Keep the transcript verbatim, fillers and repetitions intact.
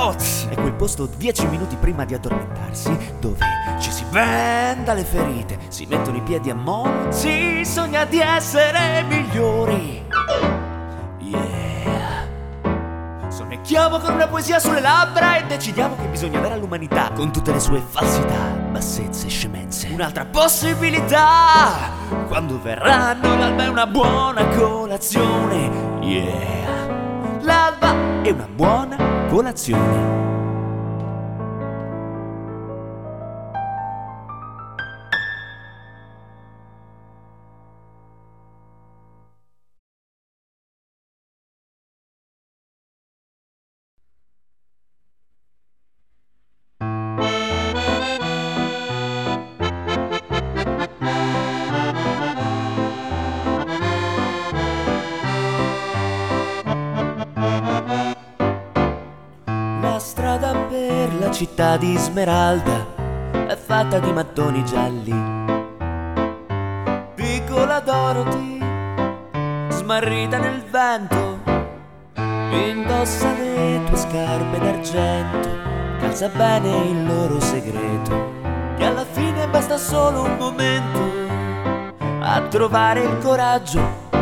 Oz! È quel posto dieci minuti prima di addormentarsi, dove ci si venda le ferite, si mettono i piedi a molla, si sogna di essere migliori. Yeah. Sonnecchiamo con una poesia sulle labbra e decidiamo che bisogna dare all'umanità, con tutte le sue falsità, bassezze e scemenze, un'altra possibilità. Quando verranno l'alba è una buona colazione. Yeah. L'alba è una buona colazione. La strada per la città di Smeralda è fatta di mattoni gialli. Piccola Dorothy, smarrita nel vento, indossa le tue scarpe d'argento, calza bene il loro segreto, che alla fine basta solo un momento a trovare il coraggio